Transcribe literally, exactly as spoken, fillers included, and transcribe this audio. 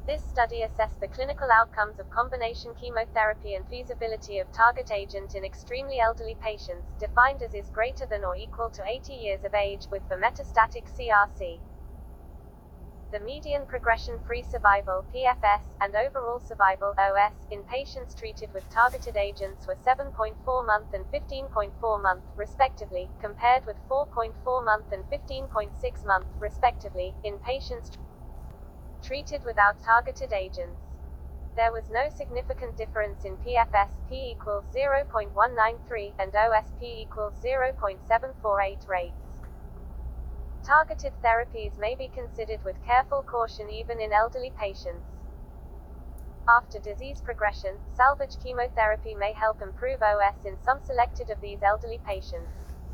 This study assessed the clinical outcomes of combination chemotherapy and feasibility of target agent in extremely elderly patients, defined as is greater than or equal to eighty years of age, with for metastatic C R C. The median progression-free survival (P F S) and overall survival (O S) in patients treated with targeted agents were seven point four month and fifteen point four month, respectively, compared with four point four month and fifteen point six month, respectively, in patients treated without targeted agents. There was no significant difference in P F S, P equals zero point one nine three, and O S, P equals zero point seven four eight rates. Targeted therapies may be considered with careful caution even in elderly patients. After disease progression, salvage chemotherapy may help improve O S in some selected of these elderly patients.